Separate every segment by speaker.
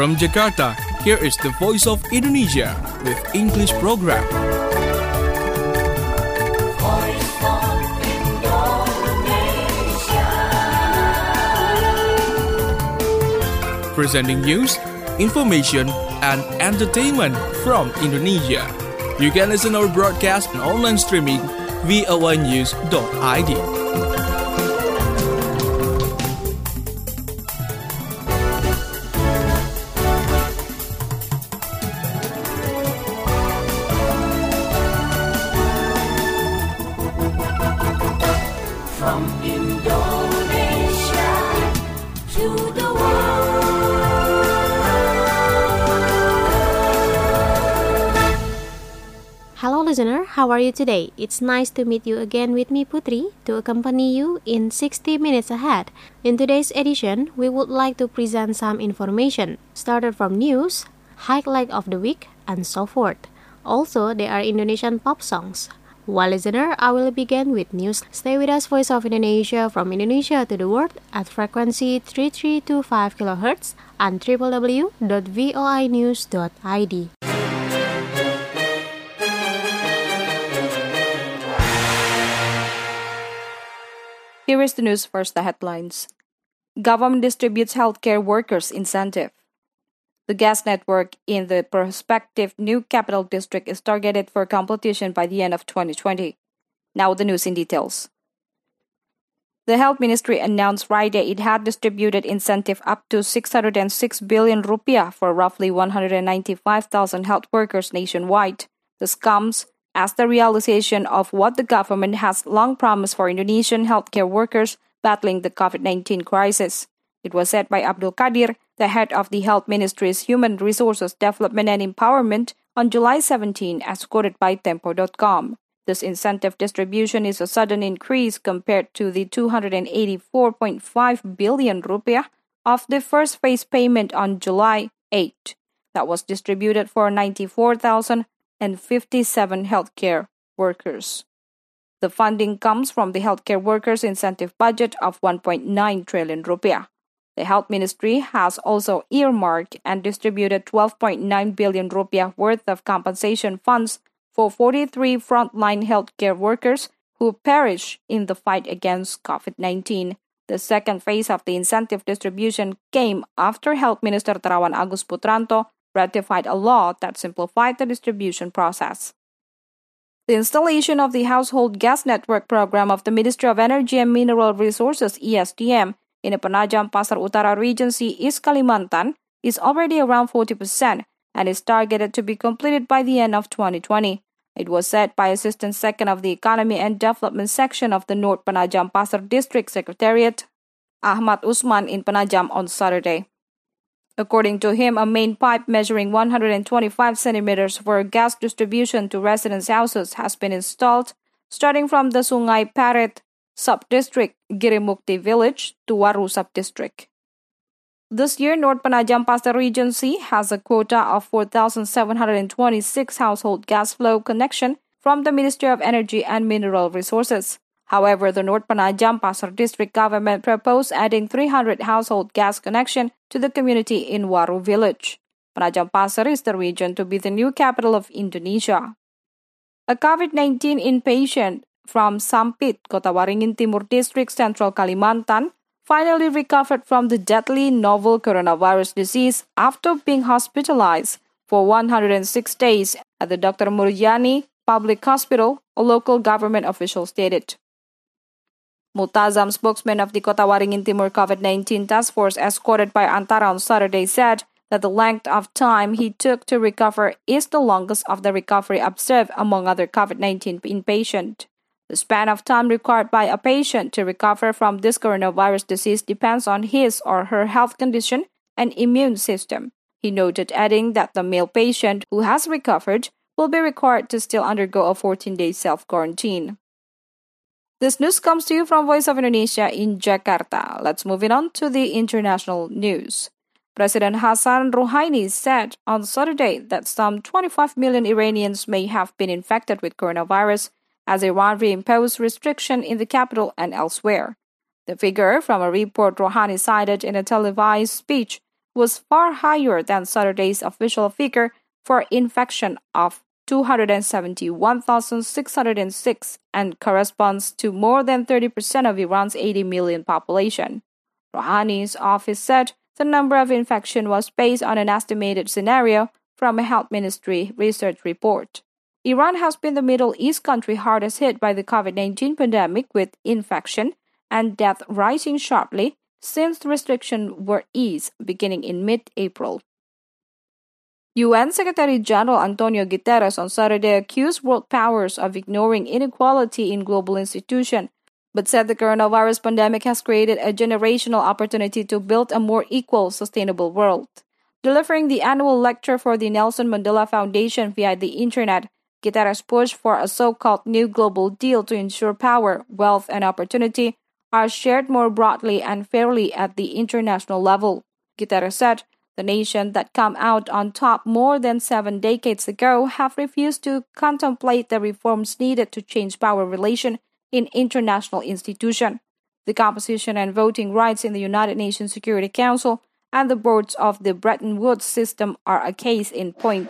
Speaker 1: From Jakarta, here is the Voice of Indonesia with English program.
Speaker 2: Voice of Indonesia.
Speaker 1: Presenting news, information, and entertainment from Indonesia. You can listen our broadcast and online streaming voanews.id.
Speaker 2: From Indonesia to the world.
Speaker 3: Hello listener, how are you today? It's nice to meet you again with me Putri to accompany you in 60 minutes ahead. In today's edition, we would like to present some information, started from news, highlight of the week, and so forth. Also, there are Indonesian pop songs. Well, listener, I will begin with news. Stay with us, Voice of Indonesia, from Indonesia to the world at frequency 3325 kHz and www.voinews.id.
Speaker 4: Here is the news first, the headlines. Government distributes healthcare workers incentive. The gas network in the prospective new capital district is targeted for completion by the end of 2020. Now the news in details. The Health Ministry announced Friday it had distributed incentive up to 606 billion rupiah for roughly 195,000 health workers nationwide. This comes as the realization of what the government has long promised for Indonesian healthcare workers battling the COVID-19 crisis. It was said by Abdul Qadir, the head of the Health Ministry's Human Resources Development and Empowerment, on July 17, as quoted by Tempo.com. This incentive distribution is a sudden increase compared to the 284.5 billion rupiah of the first phase payment on July 8 that was distributed for 94,057 healthcare workers. The funding comes from the healthcare workers' incentive budget of 1.9 trillion rupiah. The Health Ministry has also earmarked and distributed 12.9 billion rupiah worth of compensation funds for 43 frontline healthcare workers who perished in the fight against COVID-19. The second phase of the incentive distribution came after Health Minister Terawan Agus Putranto ratified a law that simplified the distribution process. The installation of the Household Gas Network program of the Ministry of Energy and Mineral Resources (ESDM) in the Penajam Pasar Utara Regency, East Kalimantan, is already around 40% and is targeted to be completed by the end of 2020. It was said by Assistant Second of the Economy and Development Section of the North Penajam Pasar District Secretariat, Ahmad Usman, in Penajam on Saturday. According to him, a main pipe measuring 125 centimeters for gas distribution to residents' houses has been installed, starting from the Sungai Parit Subdistrict, Girimukti Village, to Waru Subdistrict. This year, North Penajam Pasar Regency has a quota of 4,726 household gas flow connection from the Ministry of Energy and Mineral Resources. However, the North Penajam Pasar District government proposed adding 300 household gas connection to the community in Waru Village. Penajam Pasar is the region to be the new capital of Indonesia. A COVID-19 inpatient from Sampit, Kota Waringin Timur District, Central Kalimantan, finally recovered from the deadly novel coronavirus disease after being hospitalized for 106 days at the Dr. Murjani Public Hospital, a local government official stated. Multazam, spokesman of the Kota Waringin Timur COVID-19 Task Force, as quoted by Antara on Saturday, said that the length of time he took to recover is the longest of the recovery observed among other COVID-19 inpatients. The span of time required by a patient to recover from this coronavirus disease depends on his or her health condition and immune system. He noted, adding that the male patient who has recovered will be required to still undergo a 14-day self-quarantine. This news comes to you from Voice of Indonesia in Jakarta. Let's move on to the international news. President Hassan Rouhani said on Saturday that some 25 million Iranians may have been infected with coronavirus as Iran reimposed restriction in the capital and elsewhere. The figure, from a report Rouhani cited in a televised speech, was far higher than Saturday's official figure for infection of 271,606 and corresponds to more than 30% of Iran's 80 million population. Rouhani's office said the number of infection was based on an estimated scenario from a health ministry research report. Iran has been the Middle East country hardest hit by the COVID-19 pandemic, with infection and death rising sharply since restrictions were eased beginning in mid-April. UN Secretary-General Antonio Guterres on Saturday accused world powers of ignoring inequality in global institutions, but said the coronavirus pandemic has created a generational opportunity to build a more equal, sustainable world. Delivering the annual lecture for the Nelson Mandela Foundation via the Internet, Guterres pushed for a so-called new global deal to ensure power, wealth, and opportunity are shared more broadly and fairly at the international level. Guterres said, the nations that come out on top more than 7 decades ago have refused to contemplate the reforms needed to change power relations in international institutions. The composition and voting rights in the United Nations Security Council and the boards of the Bretton Woods system are a case in point.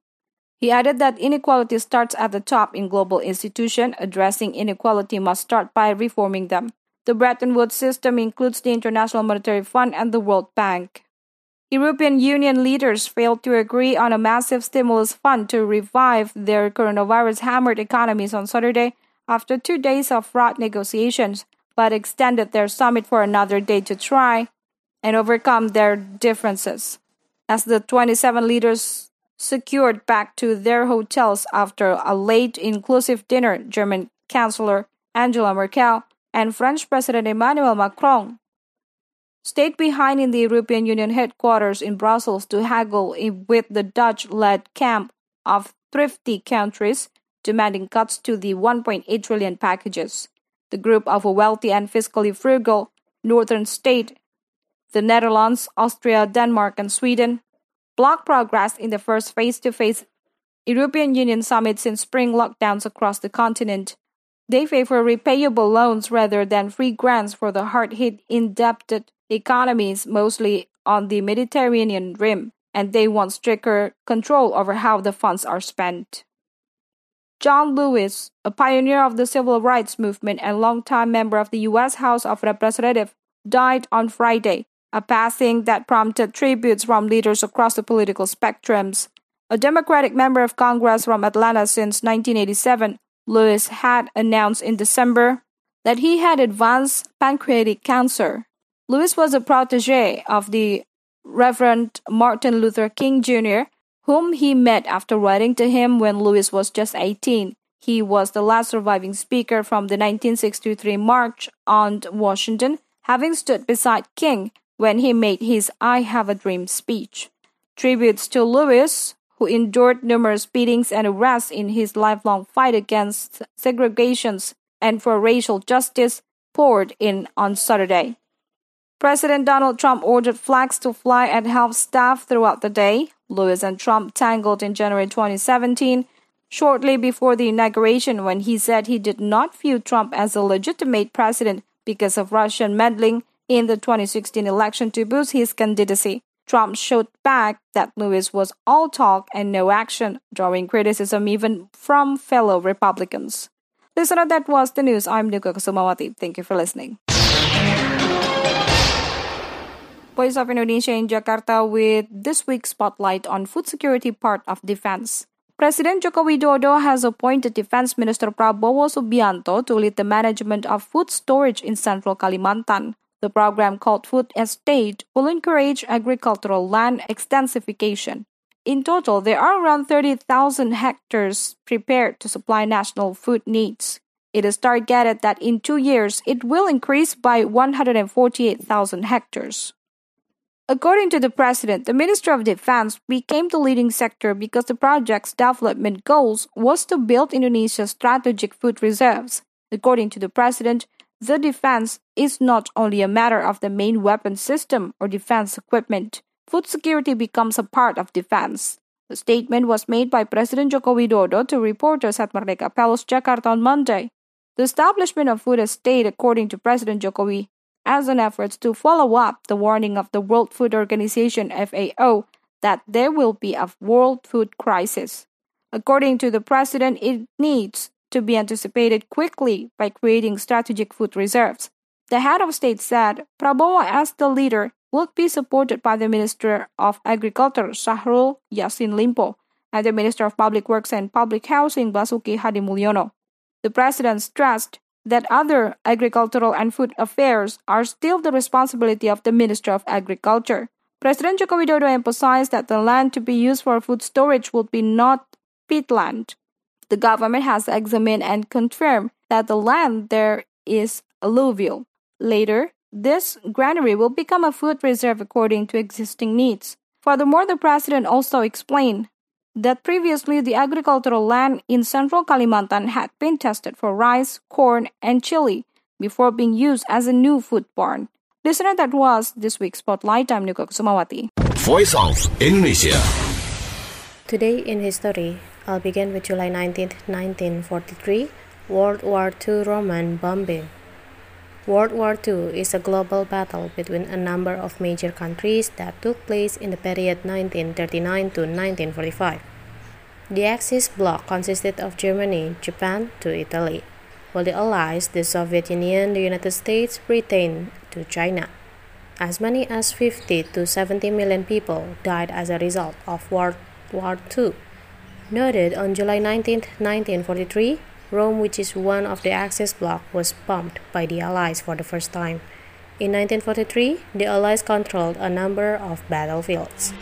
Speaker 4: He added that inequality starts at the top in global institutions. Addressing inequality must start by reforming them. The Bretton Woods system includes the International Monetary Fund and the World Bank. European Union leaders failed to agree on a massive stimulus fund to revive their coronavirus-hammered economies on Saturday after 2 days of fraught negotiations, but extended their summit for another day to try and overcome their differences. As the 27 leaders secured back to their hotels after a late inclusive dinner, German Chancellor Angela Merkel and French President Emmanuel Macron stayed behind in the European Union headquarters in Brussels to haggle with the Dutch-led camp of thrifty countries demanding cuts to the 1.8 trillion packages. The group of a wealthy and fiscally frugal northern state, the Netherlands, Austria, Denmark, and Sweden, blocked progress in the first face-to-face European Union summit since spring lockdowns across the continent. They favor repayable loans rather than free grants for the hard-hit, indebted economies, mostly on the Mediterranean rim, and they want stricter control over how the funds are spent. John Lewis, a pioneer of the civil rights movement and longtime member of the U.S. House of Representatives, died on Friday, a passing that prompted tributes from leaders across the political spectrums. A Democratic member of Congress from Atlanta since 1987, Lewis had announced in December that he had advanced pancreatic cancer. Lewis was a protege of the Reverend Martin Luther King Jr., whom he met after writing to him when Lewis was just 18. He was the last surviving speaker from the 1963 March on Washington, having stood beside King when he made his I Have a Dream speech. Tributes to Lewis, who endured numerous beatings and arrests in his lifelong fight against segregations and for racial justice, poured in on Saturday. President Donald Trump ordered flags to fly at health staff throughout the day. Lewis and Trump tangled in January 2017, shortly before the inauguration, when he said he did not view Trump as a legitimate president because of Russian meddling in the 2016 election to boost his candidacy. Trump showed back that Lewis was all talk and no action, drawing criticism even from fellow Republicans. Listener, that was the news. I'm Nuka Kusumawati. Thank you for listening. Voice of Indonesia in Jakarta with this week's spotlight on food security part of defense. President Joko Widodo has appointed Defense Minister Prabowo Subianto to lead the management of food storage in central Kalimantan. The program, called Food Estate, will encourage agricultural land extensification. In total, there are around 30,000 hectares prepared to supply national food needs. It is targeted that in 2 years, it will increase by 148,000 hectares. According to the president, the Ministry of Defense became the leading sector because the project's development goals was to build Indonesia's strategic food reserves. According to the president, the defense is not only a matter of the main weapon system or defense equipment. Food security becomes a part of defense. The statement was made by President Joko Widodo to reporters at Merdeka Palace, Jakarta on Monday. The establishment of Food Estate, according to President Jokowi, as an effort to follow up the warning of the World Food Organization (FAO) that there will be a world food crisis. According to the president, it needs to be anticipated quickly by creating strategic food reserves. The head of state said Prabowo, as the leader, would be supported by the Minister of Agriculture, Syahrul Yassin Limpo, and the Minister of Public Works and Public Housing, Basuki Hadimulyono. The president stressed that other agricultural and food affairs are still the responsibility of the Minister of Agriculture. President Joko Widodo emphasized that the land to be used for food storage would be not peatland. The government has examined and confirmed that the land there is alluvial. Later, this granary will become a food reserve according to existing needs. Furthermore, the president also explained that previously the agricultural land in central Kalimantan had been tested for rice, corn, and chili before being used as a new food barn. Listener, that was this week's Spotlight. I'm Nuka Kusumawati.
Speaker 5: Voice of Indonesia.
Speaker 3: Today in history, I'll begin with July 19, 1943, World War II Roman bombing. World War II is a global battle between a number of major countries that took place in the period 1939 to 1945. The Axis bloc consisted of Germany, Japan, to Italy, while the Allies, the Soviet Union, the United States, Britain, to China. As many as 50 to 70 million people died as a result of World War II. Noted on July 19, 1943, Rome, which is one of the Axis bloc, was bombed by the Allies for the first time. In 1943, the Allies controlled a number of battlefields.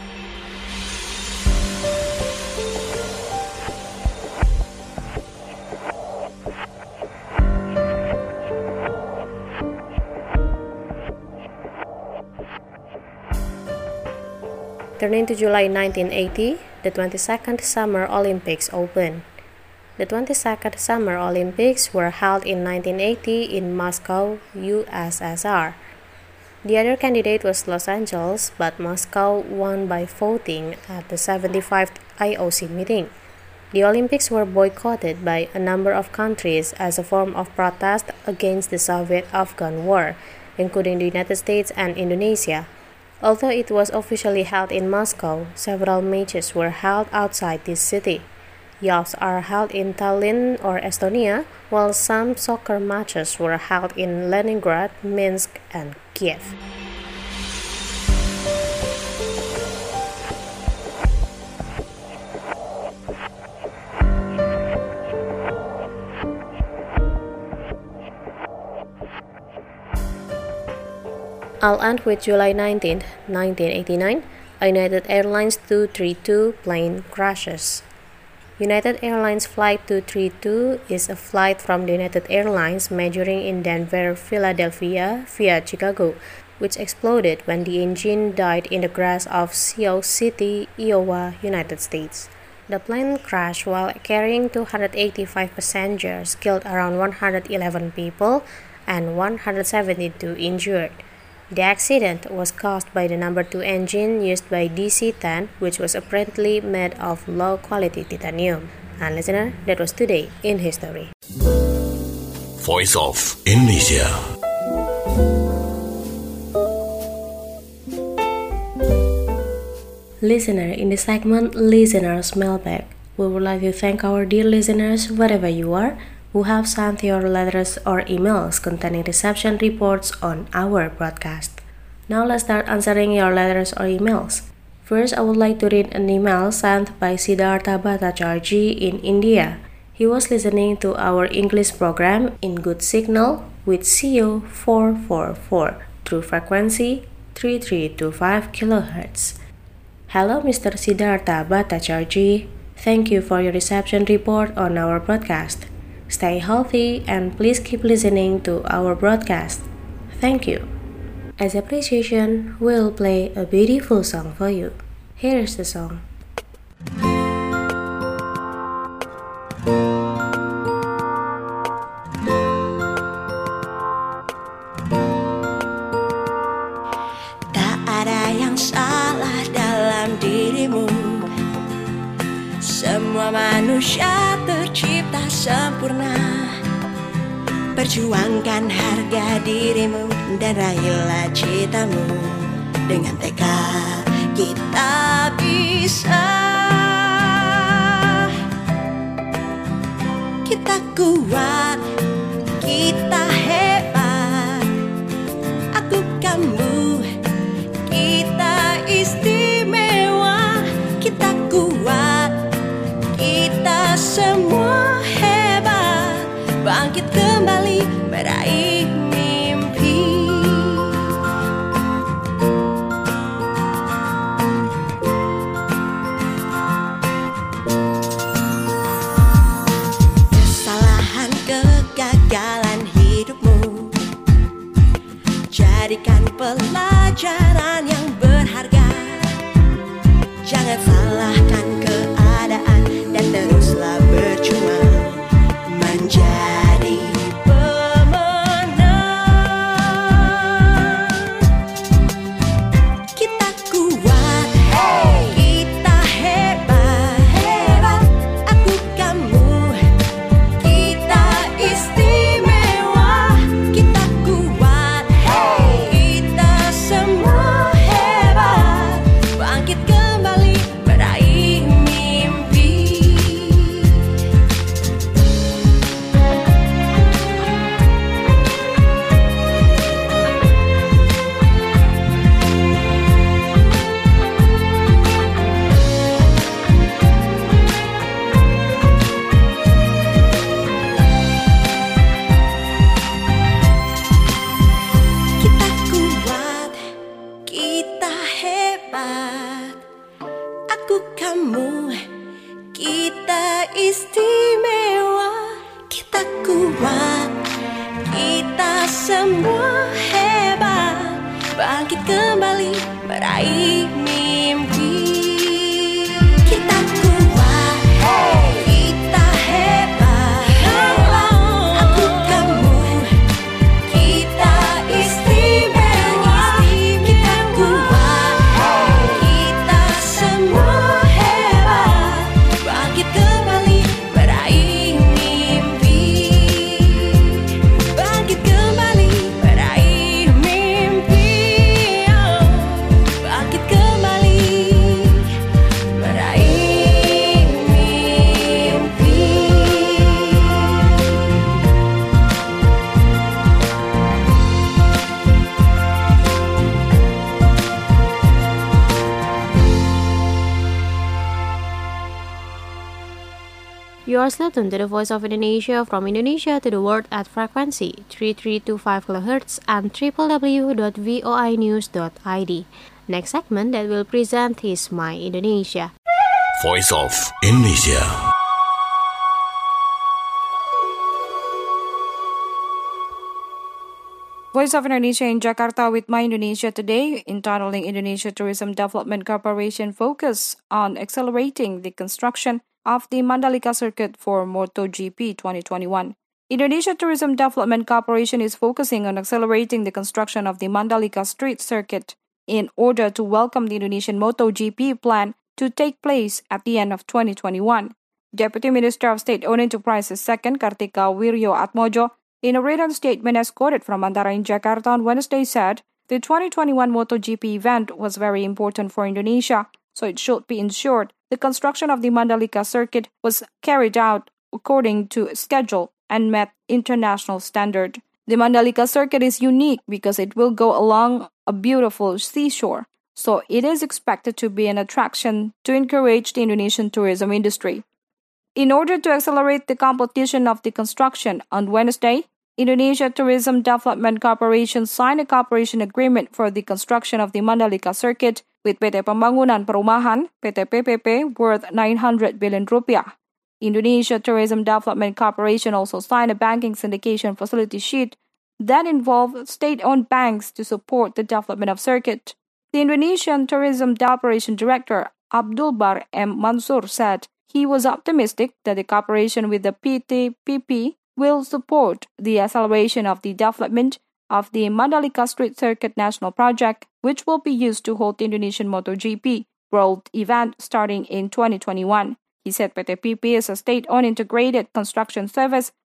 Speaker 3: Turning to July 1980, the 22nd Summer Olympics opened. The 22nd Summer Olympics were held in 1980 in Moscow, USSR. The other candidate was Los Angeles, but Moscow won by voting at the 75th IOC meeting. The Olympics were boycotted by a number of countries as a form of protest against the Soviet-Afghan War, including the United States and Indonesia. Although it was officially held in Moscow, several matches were held outside this city. Yachts are held in Tallinn or Estonia, while some soccer matches were held in Leningrad, Minsk, and Kiev. I'll end with July 19, 1989, United Airlines 232 plane crashes. United Airlines Flight 232 is a flight from the United Airlines majoring in Denver, Philadelphia via Chicago, which exploded when the engine died in the grass of Sioux City, Iowa, United States. The plane crashed while carrying 285 passengers, killed around 111 people, and 172 injured. The accident was caused by the number 2 engine used by DC-10, which was apparently made of low-quality titanium. And listener, that was Today in History.
Speaker 5: Voice of Indonesia.
Speaker 3: Listener, in the segment Listener's Mailbag, we would like to thank our dear listeners wherever you are who have sent your letters or emails containing reception reports on our broadcast. Now let's start answering your letters or emails. First, I would like to read an email sent by Siddhartha Bhattacharjee in India. He was listening to our English program in good signal with CO 444 through frequency 3325 kHz. Hello Mr. Siddhartha Bhattacharjee. Thank you for your reception report on our broadcast. Stay healthy and please keep listening to our broadcast. Thank you. As appreciation, we'll play a beautiful song for you. Here's the song.
Speaker 2: Tak ada yang salah dalam dirimu. Semua manusia tercipta sempurna. Perjuangkan harga dirimu dan raihlah citamu. Dengan tekad kita bisa. Kita kuat, kita hebat. Aku, kamu, kita istimewa. Kita kuat, kita semua hebat. Bangkit kembali meraih mimpi. Kesalahan, kegagalan hidupmu jadikan pelajaran yang berharga. Jangan salahkan keadaan dan teruslah berjuang menjadi pemenang. Kita kuat, kita hebat. Aku, kamu, kita istimewa. Kita kuat, kita semua hebat. Bangkit kembali meraih mimpi. Kita kuat, kita hebat. Aku, kamu, kita istimewa. Kita kuat, kita semua hebat. Bangkit kembali meraih mimpi. Kita kuat, kita hebat. Aku, kamu, kita istimewa. Kita kuat, kita semua hebat. Bangkit kembali meraih mimpi. Bangkit kembali meraih mimpi. Oh, bangkit kembali meraih mimpi.
Speaker 3: You are still tuned to the Voice of Indonesia from Indonesia to the world at frequency 3325 kHz and www.voinews.id. Next segment that will present is My Indonesia.
Speaker 5: Voice of Indonesia.
Speaker 4: Voice of Indonesia in Jakarta with My Indonesia today, entitling Indonesia Tourism Development Corporation focus on accelerating the construction of the Mandalika Circuit for MotoGP 2021. Indonesia Tourism Development Corporation is focusing on accelerating the construction of the Mandalika Street Circuit in order to welcome the Indonesian MotoGP plan to take place at the end of 2021. Deputy Minister of State-Owned Enterprises II, Kartika Wirjo Atmojo, in a written statement as quoted from Antara in Jakarta on Wednesday said, the 2021 MotoGP event was very important for Indonesia, so it should be ensured the construction of the Mandalika Circuit was carried out according to schedule and met international standard. The Mandalika Circuit is unique because it will go along a beautiful seashore, so it is expected to be an attraction to encourage the Indonesian tourism industry. In order to accelerate the completion of the construction, on Wednesday, Indonesia Tourism Development Corporation signed a cooperation agreement for the construction of the Mandalika Circuit with PT Pembangunan Perumahan, PT PPP, worth 900 billion rupiah. Indonesia Tourism Development Corporation also signed a banking syndication facility sheet that involved state-owned banks to support the development of circuit. The Indonesian Tourism Operation Director, Abdul Bar M. Mansur, said he was optimistic that the cooperation with the PTPP will support the acceleration of the development of the Mandalika Street Circuit National Project, which will be used to hold the Indonesian MotoGP World event starting in 2021. He said PTPP is a state-owned integrated construction service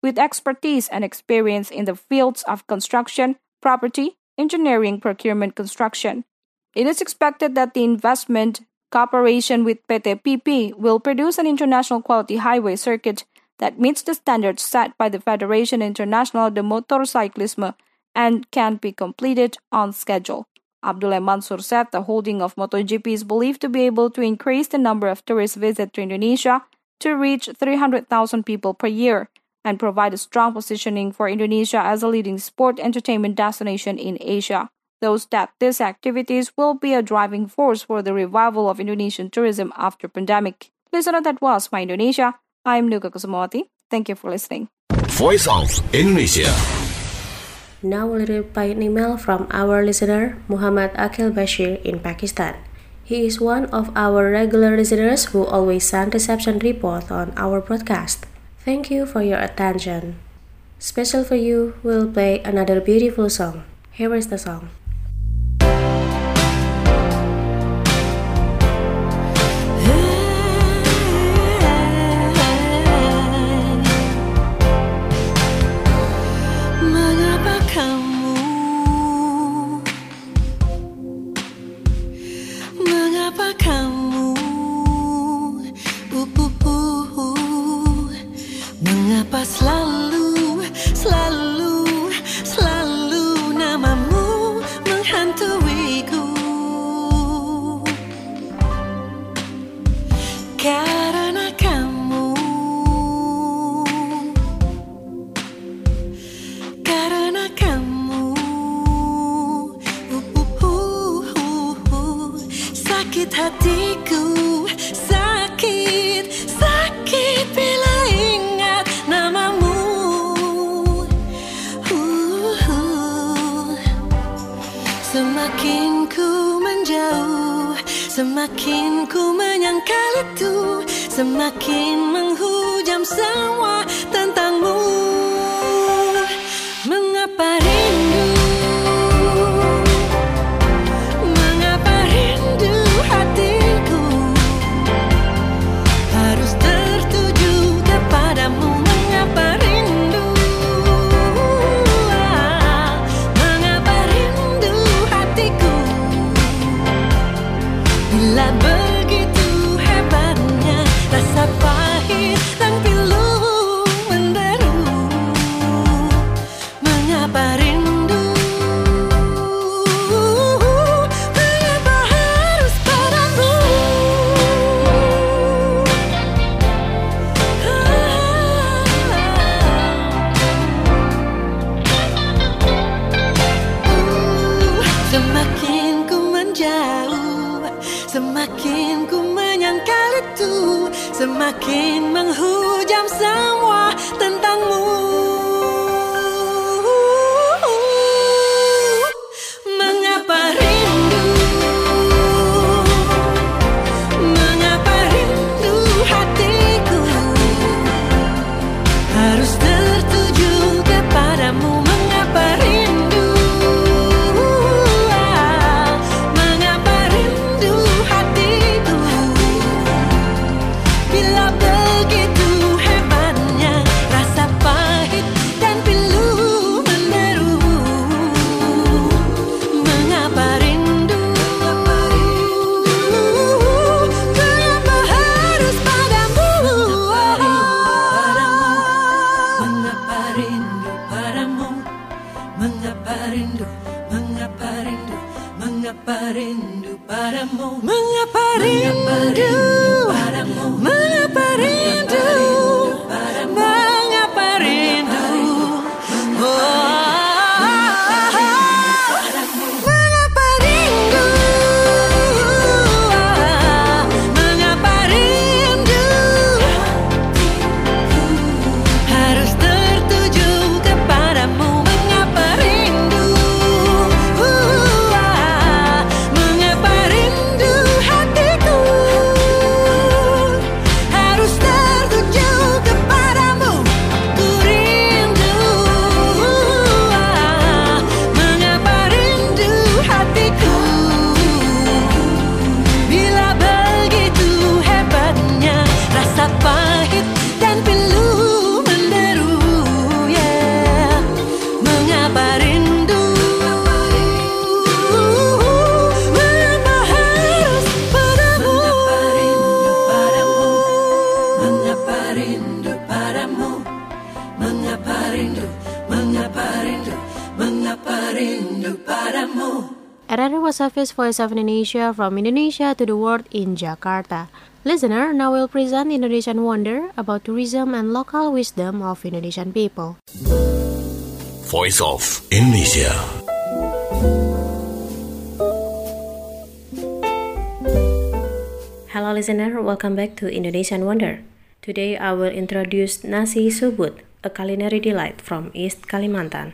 Speaker 4: with expertise and experience in the fields of construction, property, engineering, procurement, construction. It is expected that the investment cooperation with PT PP will produce an international quality highway circuit that meets the standards set by the Federation Internationale de Motorcyclisme and can be completed on schedule. Abdullah Mansur said the holding of MotoGP is believed to be able to increase the number of tourist visits to Indonesia to reach 300,000 people per year and provide a strong positioning for Indonesia as a leading sport entertainment destination in Asia. Thus that these activities will be a driving force for the revival of Indonesian tourism after pandemic. Listener, that was My Indonesia. I'm Nuka Kusumawati. Thank you for listening.
Speaker 5: Voice of Indonesia.
Speaker 3: Now we'll reply an email from our listener, Muhammad Akil Bashir in Pakistan. He is one of our regular listeners who always send reception report on our broadcast. Thank you for your attention. Special for you, we'll play another beautiful song. Here is the song.
Speaker 2: Mengapa selalu namamu menghantuiku? Karena kamu sakit hatiku, sakit bila ingat namamu. Semakin ku menjauh, semakin ku menyangkal itu, semakin menghujam semua tentangmu. Mengapa rindu? Mengapa rindu hatiku harus tertuju kepadamu? Mengapa rindu? Mengapa rindu hatiku bila begitu hebatnya rasa pahit dan pilu menderu? Mengapa rindu? Mengapa harus padamu? Semakin ku menjauh, semakin ku menyangkal itu, semakin menghujam semua tentangmu. Mengapa rindu? Mengapa rindu hatiku harus tertuju kepadamu? Mengapa rindu? Mengapa rindu hatiku bila begitu hebatnya rasa pahit dan pilu menderu? Mengapa rindu? Mengapa harus padamu? Mengapa rindu padamu? Mengapa rindu? Mengapa rindu? Mengapa rindu padamu? Mengapa rindu padamu? Mengapa rindu? Mengapa rindu? Mengapa rindu? Mengapa rindu harus tertuju kepadamu? Mengapa rindu? Mengapa rindu hatiku mengapa rindu padamu.
Speaker 3: Another was Hafiz, Voice of Indonesia, from Indonesia to the world in Jakarta. Listener, now we'll present Indonesian Wonder about tourism and local wisdom of Indonesian people.
Speaker 5: Voice of Indonesia.
Speaker 3: Hello listener, welcome back to Indonesian Wonder. Today I will introduce nasi subut, a culinary delight from East Kalimantan.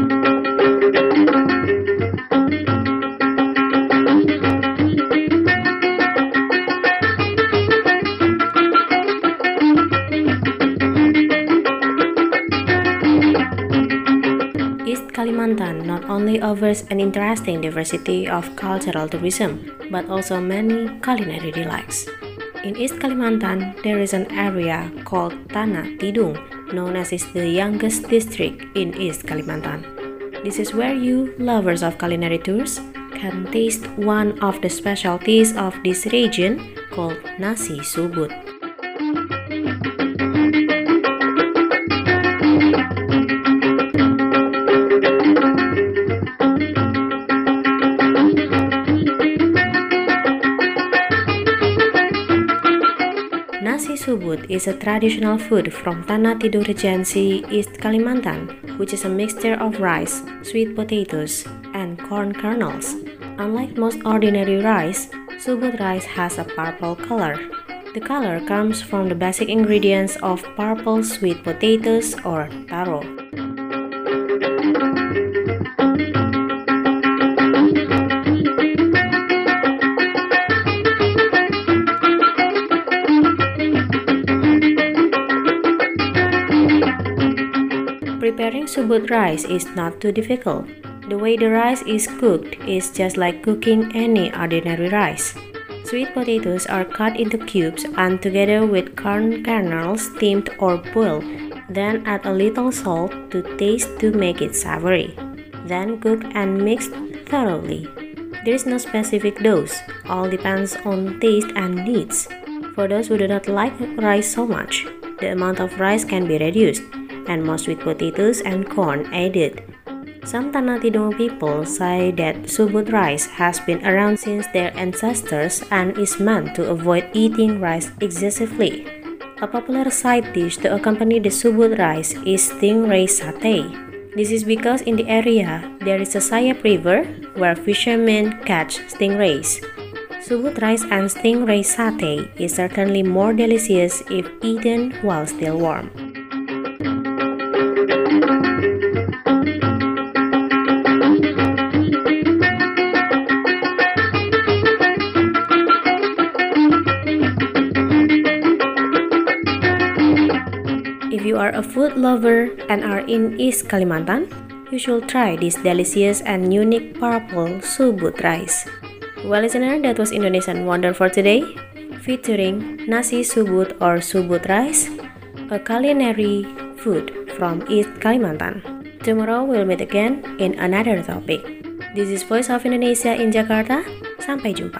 Speaker 3: East Kalimantan not only offers an interesting diversity of cultural tourism, but also many culinary delights. In East Kalimantan, there is an area called Tanah Tidung, known as the youngest district in East Kalimantan. This is where you, lovers of culinary tours, can taste one of the specialties of this region called nasi subut. Nasi subut is a traditional food from Tanah Tidung Regency, East Kalimantan, which is a mixture of rice, sweet potatoes, and corn kernels. Unlike most ordinary rice, subut rice has a purple color. The color comes from the basic ingredients of purple sweet potatoes or taro. Preparing subut rice is not too difficult. The way the rice is cooked is just like cooking any ordinary rice. Sweet potatoes are cut into cubes and together with corn kernels steamed or boiled. Then add a little salt to taste to make it savory. Then cook and mix thoroughly. There is no specific dose, all depends on taste and needs. For those who do not like rice so much, the amount of rice can be reduced and more sweet potatoes and corn added. Some Tanah Tidung people say that subut rice has been around since their ancestors and is meant to avoid eating rice excessively. A popular side dish to accompany the subut rice is stingray satay. This is because in the area there is a Sayap River where fishermen catch stingrays. Subut rice and stingray satay is certainly more delicious if eaten while still warm. If you are a food lover and are in East Kalimantan, you should try this delicious and unique purple subut rice. Well listener, that was Indonesian Wonder for today, featuring nasi subut or subut rice, a culinary food from East Kalimantan. Tomorrow we'll meet again in another topic. This is Voice of Indonesia in Jakarta. Sampai jumpa.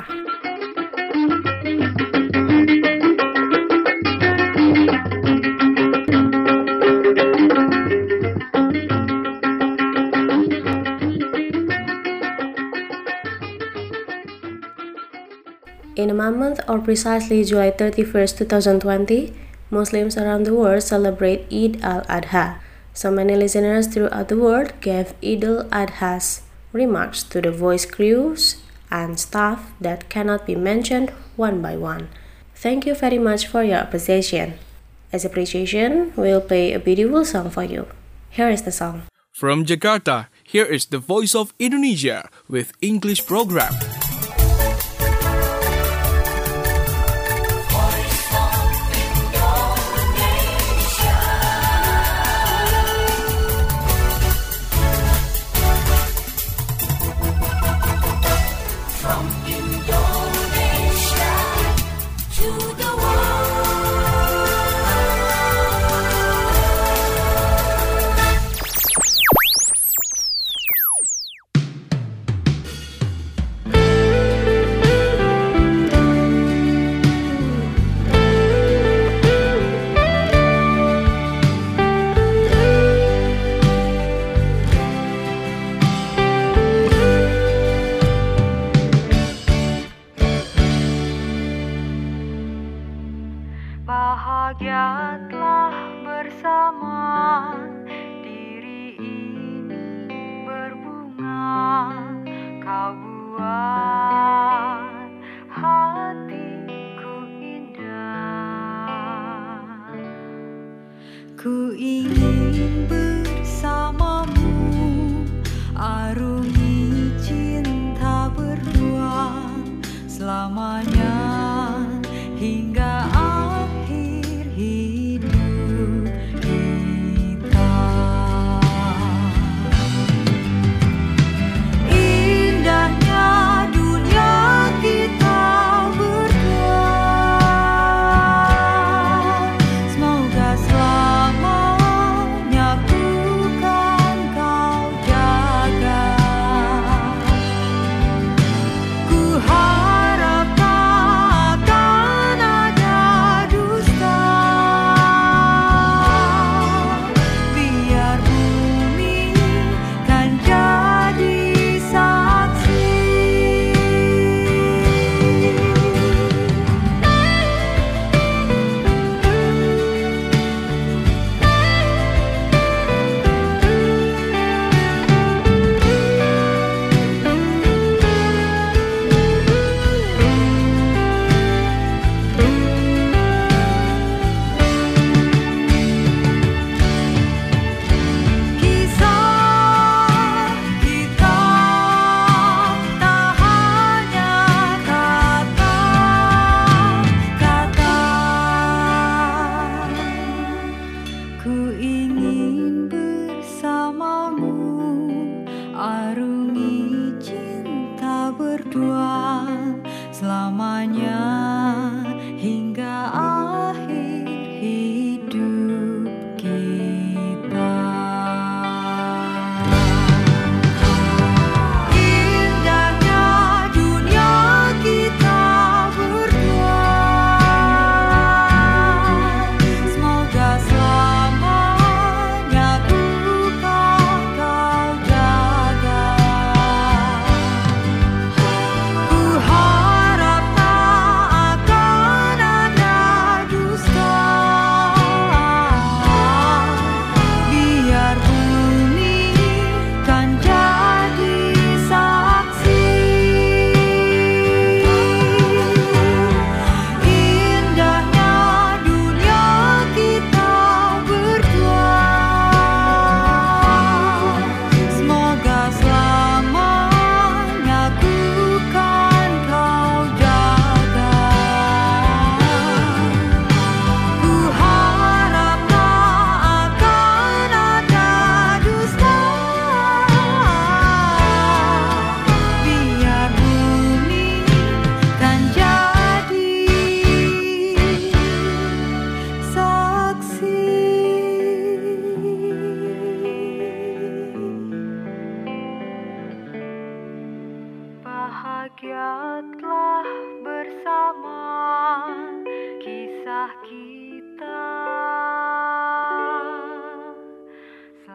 Speaker 3: In a month, or precisely July 31st, 2020, Muslims around the world celebrate Eid al-Adha. So many listeners throughout the world gave Eid al-Adha's remarks to the voice crews and staff that cannot be mentioned one by one. Thank you very much for your appreciation. As appreciation, we'll play a beautiful song for you. Here is the song.
Speaker 1: From Jakarta, here is the Voice of Indonesia with English program.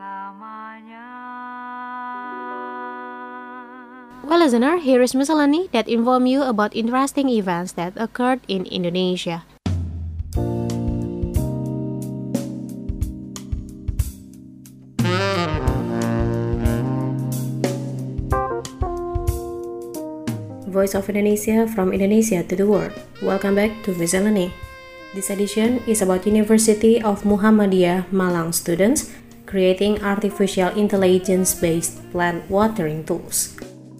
Speaker 3: Well, listener, here is miscellany that inform you about interesting events that occurred in Indonesia. Voice of Indonesia from Indonesia to the world. Welcome back to Miscellany. This edition is about University of Muhammadiyah Malang students creating artificial intelligence-based plant watering tools.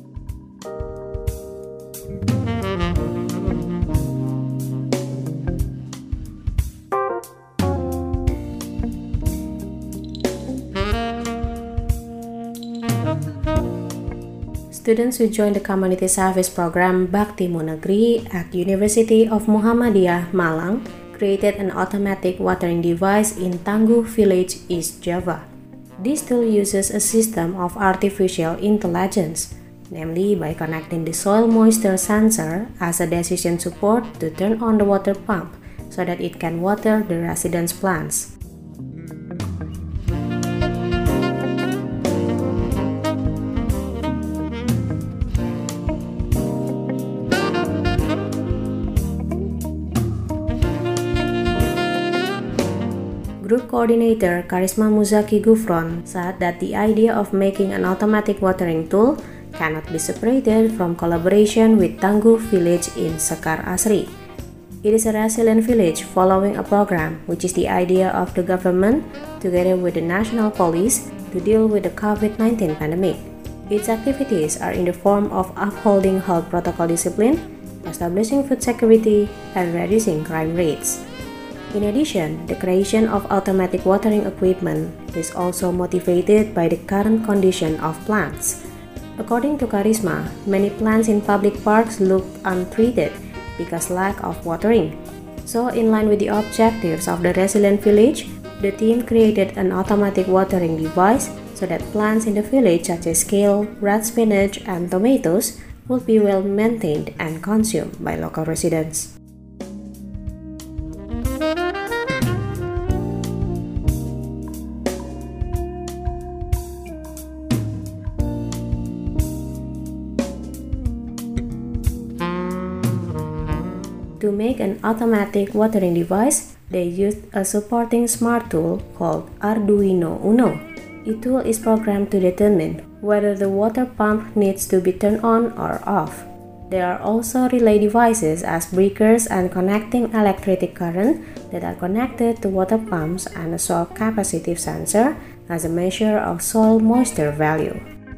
Speaker 3: Students who joined the community service program Bakti Munegri at University of Muhammadiyah Malang created an automatic watering device in Tangguh Village, East Java. This tool uses a system of artificial intelligence, namely by connecting the soil moisture sensor as a decision support to turn on the water pump so that it can water the residents' plants. Group coordinator Karisma Muzaki Gufron said that the idea of making an automatic watering tool cannot be separated from collaboration with Tangguh Village in Sekar Asri. It is a resilient village following a program which is the idea of the government together with the national police to deal with the COVID-19 pandemic. Its activities are in the form of upholding health protocol discipline, establishing food security, and reducing crime rates. In addition, the creation of automatic watering equipment is also motivated by the current condition of plants. According to Karisma, many plants in public parks look untreated because lack of watering. So, in line with the objectives of the resilient village, the team created an automatic watering device so that plants in the village such as kale, red spinach, and tomatoes will be well maintained and consumed by local residents. To make an automatic watering device, they used a supporting smart tool called Arduino Uno. The tool is programmed to determine whether the water pump needs to be turned on or off. There are also relay devices as breakers and connecting electric current that are connected to water pumps and a soil capacitive sensor as a measure of soil moisture value.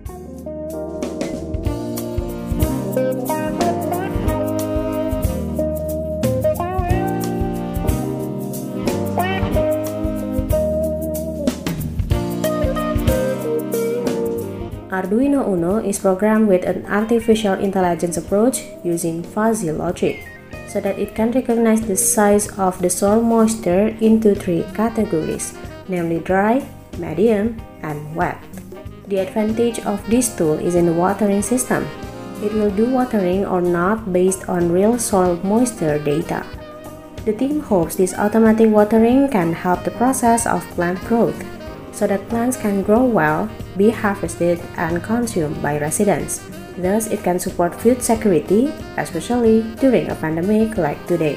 Speaker 3: Arduino Uno is programmed with an artificial intelligence approach using fuzzy logic, so that it can recognize the size of the soil moisture into three categories, namely dry, medium, and wet. The advantage of this tool is in the watering system. It will do watering or not based on real soil moisture data. The team hopes this automatic watering can help the process of plant growth, so that plants can grow well, be harvested, and consumed by residents. Thus, it can support food security, especially during a pandemic like today.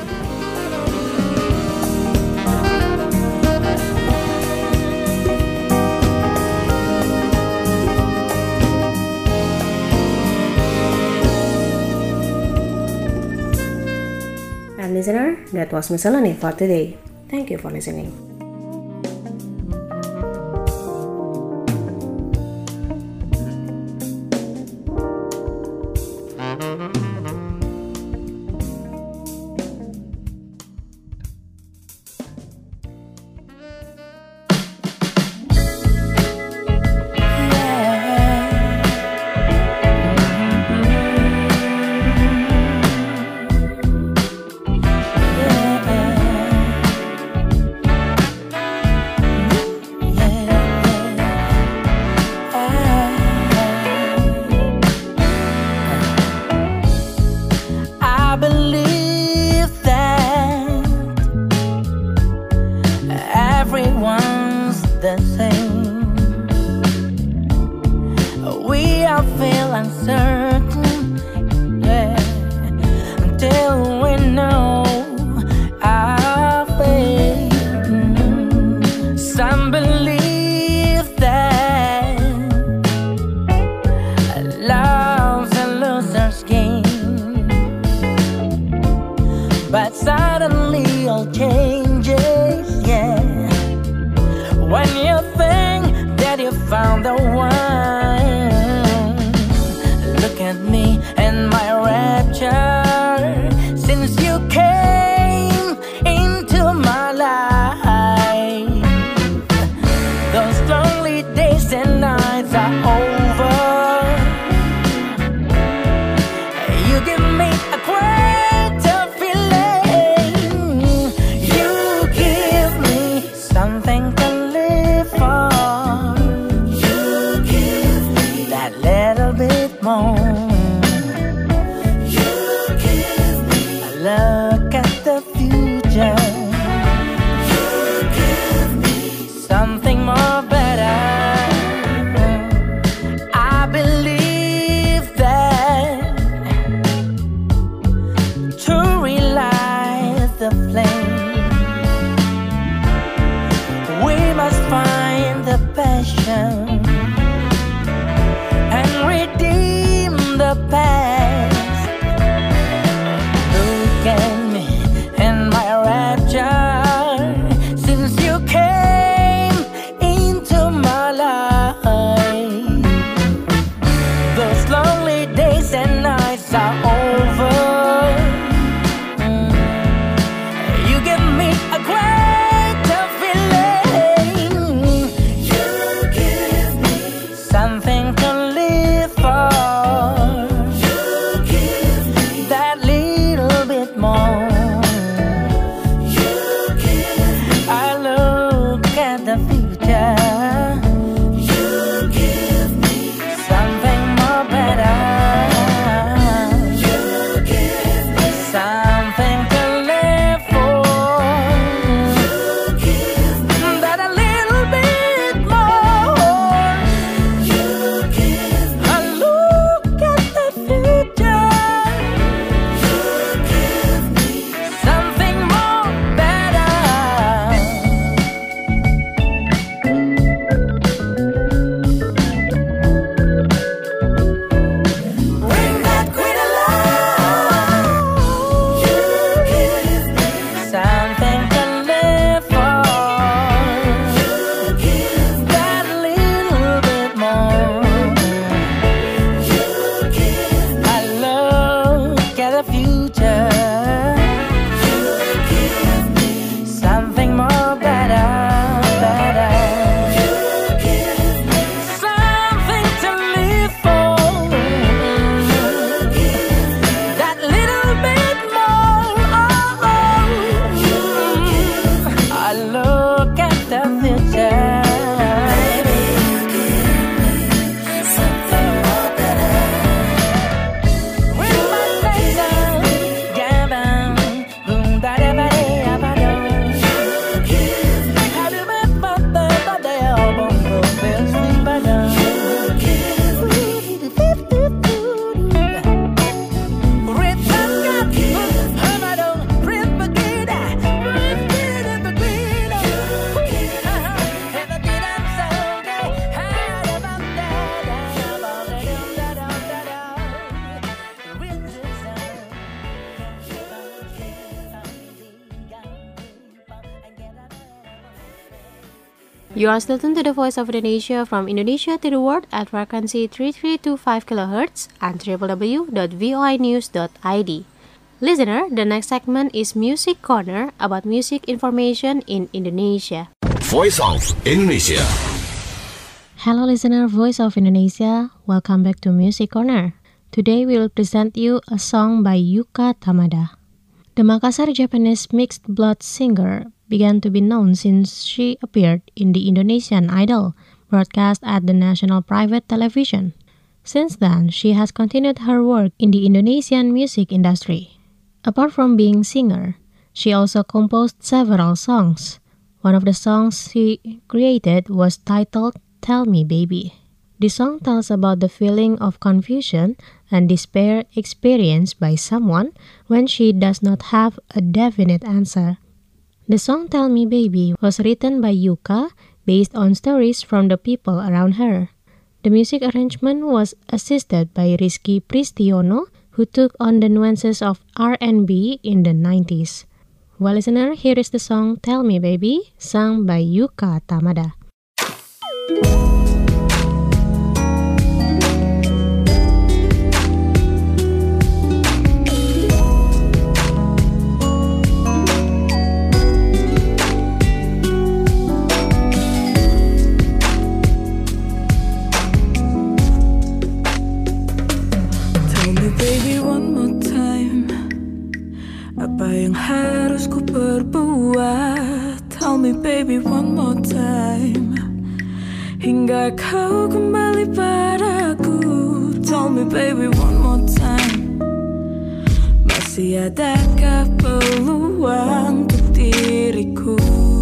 Speaker 3: And listener, that was Miscellany for today. Thank you for listening.
Speaker 6: still uncertain, yeah, until we know our fate. Some believe that love's a loser's game, but suddenly all changes, yeah, when you think that you found the one. Look at me and my rapture, since you came into my life. Those lonely days and nights are over. You give me a greater feeling. You give me something to live for. You give me that little bit more. You give me a look at the future. You give me something more better. I believe that to relight the flame, we must find the passion and redeem the past. Look at me and my rapture, since you came into my life. Those lonely days and nights are over. You give me a greater feeling. You give me something to live for. You give me that little bit more. You give me I look at the future. You give me something more better. You give me something to live for. You give me that a little bit more. You give me a look at the future. You give me something more better. Bring that queen of love. You give me something to live for. You give me that little bit more. You give me a look at the future. You give me something more better, better. You give me something to live for. You give me that little bit more. You give me a look at the future. Baby, you give me something more better. With my station, Gavin, boom, da da ba da ba da. You give me how do my mother, ba da boom, boom, boom, boom, ba da. You give me
Speaker 3: You are still tuned to the Voice of Indonesia from Indonesia to the world at frequency 3325 kHz and www.voinews.id. Listener, the next segment is Music Corner about music information in Indonesia.
Speaker 5: Voice of Indonesia.
Speaker 3: Hello listener, Voice of Indonesia. Welcome back to Music Corner. Today we will present you a song by Yuka Tamada. The Makassar Japanese mixed blood singer began to be known since she appeared in the Indonesian Idol, broadcast at the national private television. Since then, she has continued her work in the Indonesian music industry. Apart from being singer, she also composed several songs. One of the songs she created was titled Tell Me Baby. The song tells about the feeling of confusion and despair experienced by someone when she does not have a definite answer. The song Tell Me Baby was written by Yuka based on stories from the people around her. The music arrangement was assisted by Rizky Pristiono, who took on the nuances of R&B in the 90s. Well, listener, here is the song Tell Me Baby, sung by Yuka Tamada.
Speaker 6: Harus ku perbuat. Tell me baby one more time, hingga kau kembali padaku. Tell me baby one more time, masih adakah peluang untuk diriku?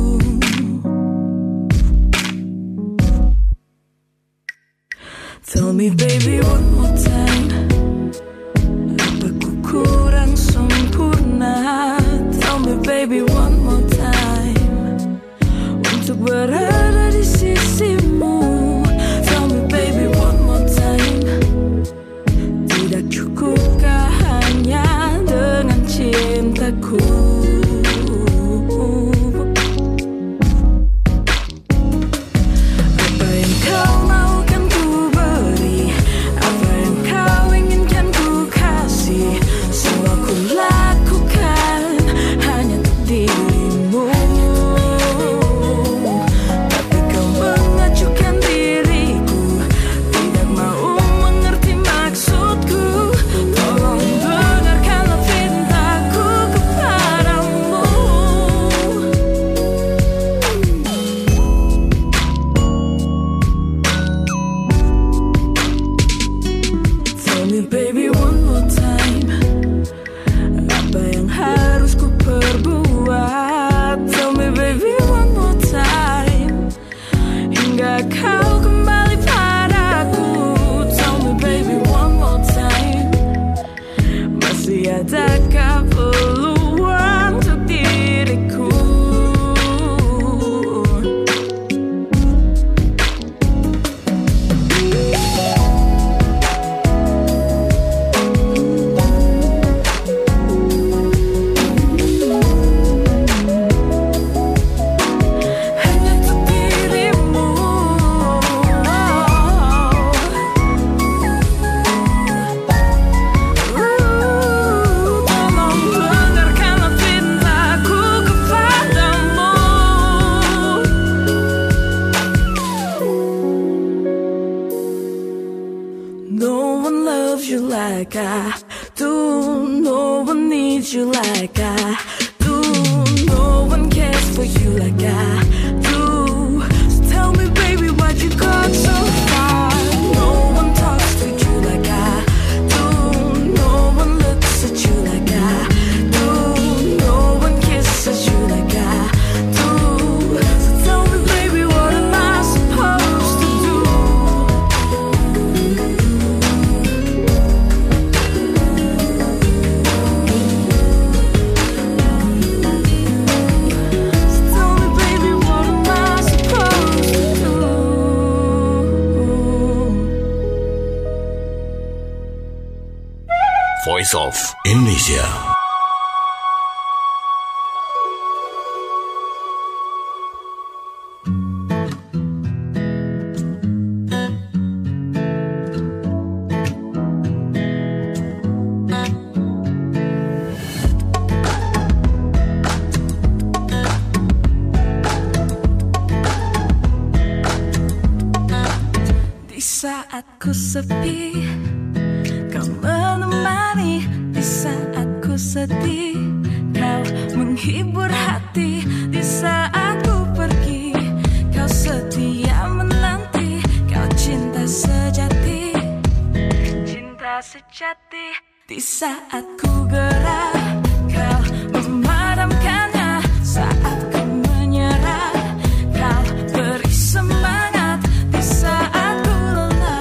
Speaker 6: Tell me baby one more time, apa ku kurang sempurna? Tell me baby one more time, untuk berada di sisimu. Tell me baby one more time, tidak cukupkah hanya dengan cintaku? Apa yang kau mau kan ku beri, apa yang kau inginkan ku kasih, semua ku lakukan hanya untuk dirimu. Tapi kau mengacuhkan diriku, tidak mau mengerti maksudku. Tolong dengarkanlah pintaku kepadamu. Tell me baby one more time, apa yang harus ku perbuat? Tell me baby one more time, hingga kau kembali padaku. Tell me baby one more time, masih adakah peluang untuk diriku? Hanya untuk dirimu. Tolong dengarkanlah pintaku kepadamu. No one loves you like I do. No one needs you like I do. No one cares for you like I do. So tell me baby why'd you go so far? No one talks to you like I do. No one looks at you like I do. No one kisses you like I do. So tell me baby what am I supposed to do? So tell me baby what am I supposed to do?
Speaker 5: Voice of Indonesia.
Speaker 6: Di saat ku sepi, kau menemani. Di saat ku sedih, kau menghibur hati. Di saat ku pergi, kau setia menanti. Kau cinta sejati, cinta sejati. Di saat ku gerah, kau memadamkannya. Saat ku menyerah, kau beri semangat. Di saat ku lelah,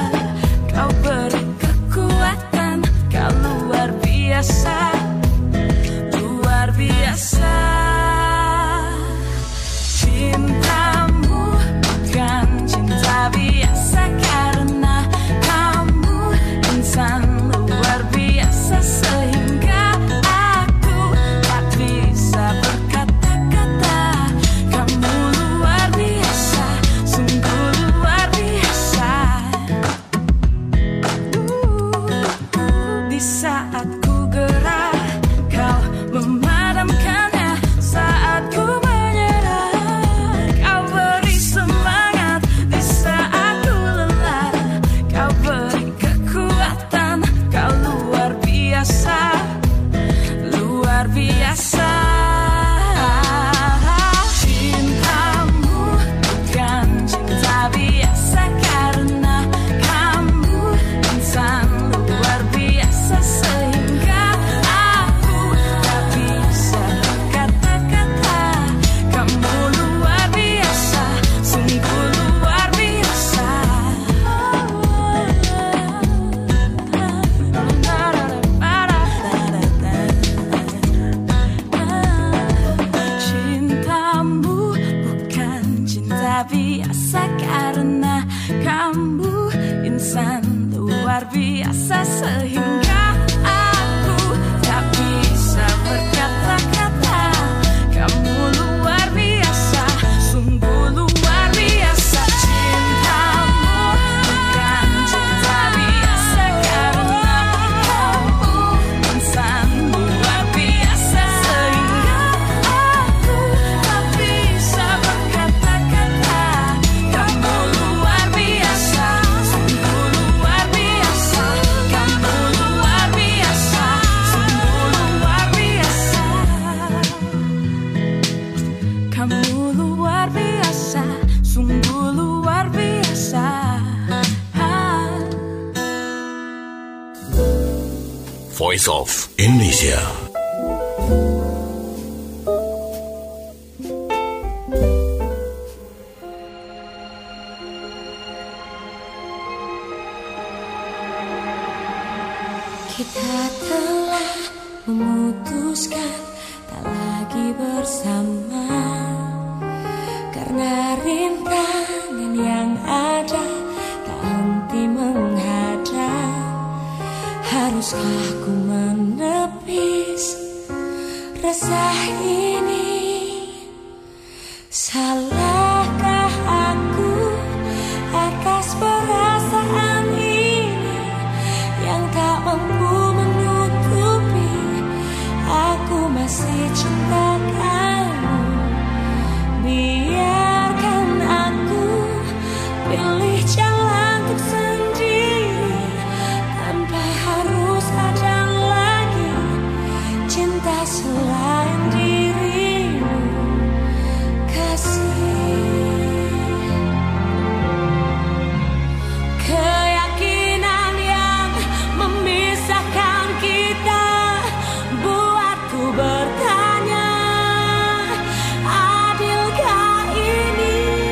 Speaker 6: pesan luar biasa sehingga aku tak bisa berkata-kata. Kamu luar biasa, sungguh luar biasa. Cintamu bukan cinta biasa, karena kamu pesan luar biasa sehingga aku tak bisa berkata-kata. Kamu luar biasa, sungguh luar biasa. Kamu luar biasa, sungguh luar biasa. Kamu luar biasa, sungguh luar biasa.
Speaker 5: Voice of Indonesia.
Speaker 7: Kita telah memutuskan tak lagi bersama, karena rintangan yang ada tak henti menghadang. Haruskah ku menepis rasa ini? Salahkah aku atas perasaan ini yang tak mampu menutupi? Aku masih cinta kamu. Biarkan aku pilih jalan untuk sendiri, tanpa harus ada lagi cinta selain dirimu, kasih. Keyakinan yang memisahkan kita buatku bertanya, adilkah ini?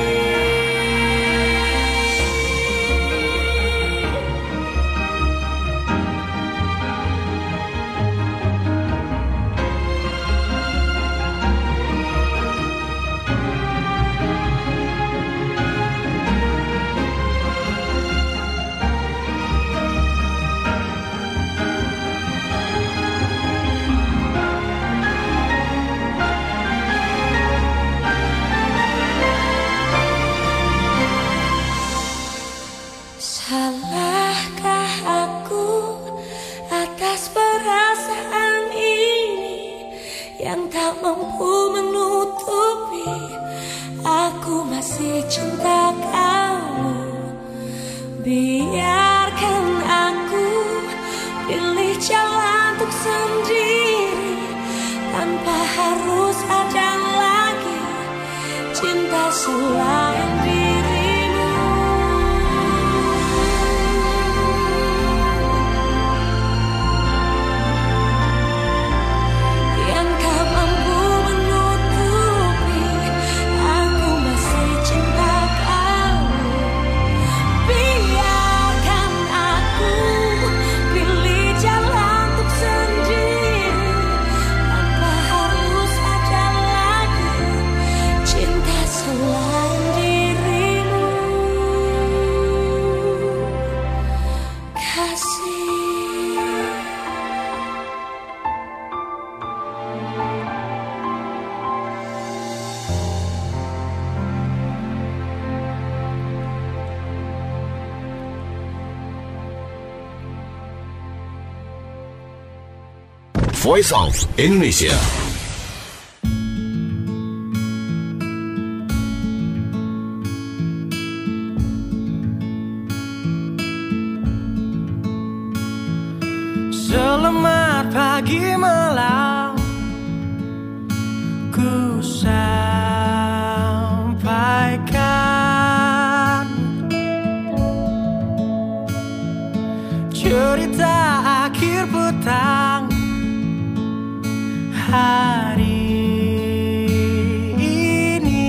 Speaker 7: Salahkah aku atas perasaan ini yang tak mampu menutupi? Aku masih cinta kamu. Biarkan aku pilih jalan untuk sendiri, tanpa harus ada lagi cinta selain dirimu. Yang tak mampu menutupi, aku masih cinta kamu. Biarkan aku pilih jalan untuk sendiri, tanpa harus ada lagi cinta selain dirimu, kasih.
Speaker 5: Voice of Indonesia.
Speaker 6: Selamat pagi malam, ku sampaikan cerita akhir petang hari ini.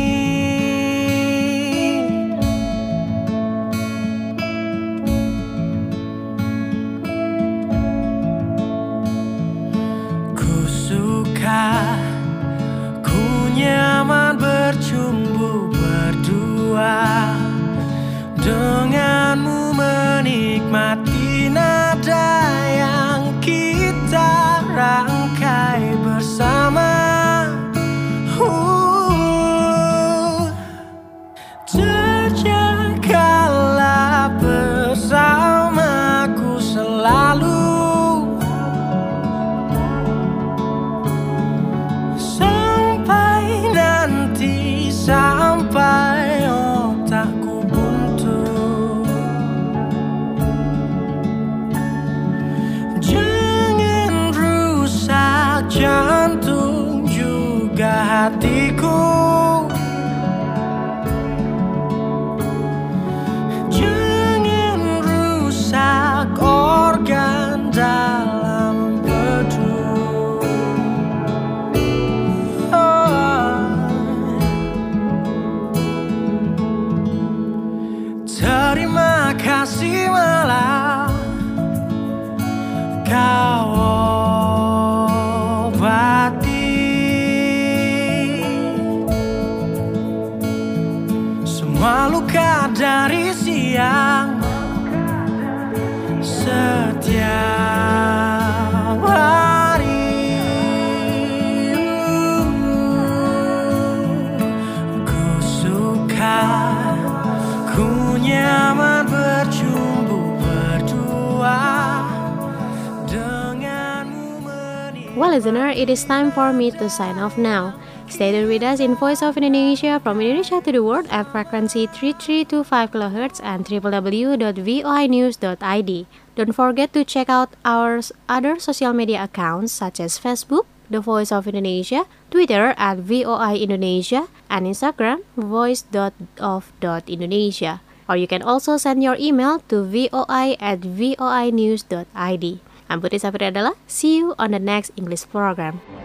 Speaker 6: Ku suka, ku nyaman bercumbu berdua denganmu menikah. Nikmati nada yang kita rangkai bersama. Terjagalah bersamaku selalu, sampai nanti, sampai otakku buntu. Jangan rusak jantung juga hatiku. Jangan rusak organ dalam empedu. Terima kasih malah kau obati semua luka dari siang setiap hari. Ku suka, ku nyaman berjumpa berdua denganmu menikmati.
Speaker 3: Well, listener, it is time for me to sign off now. Stay tuned with us in Voice of Indonesia from Indonesia to the world at frequency 3325 kHz and www.voinews.id. Don't forget to check out our other social media accounts such as Facebook, The Voice of Indonesia, Twitter at VOI Indonesia, and Instagram, voice.of.indonesia. Or you can also send your email to voi@voinews.id. I'm Putri Safri Adela. See you on the next English program.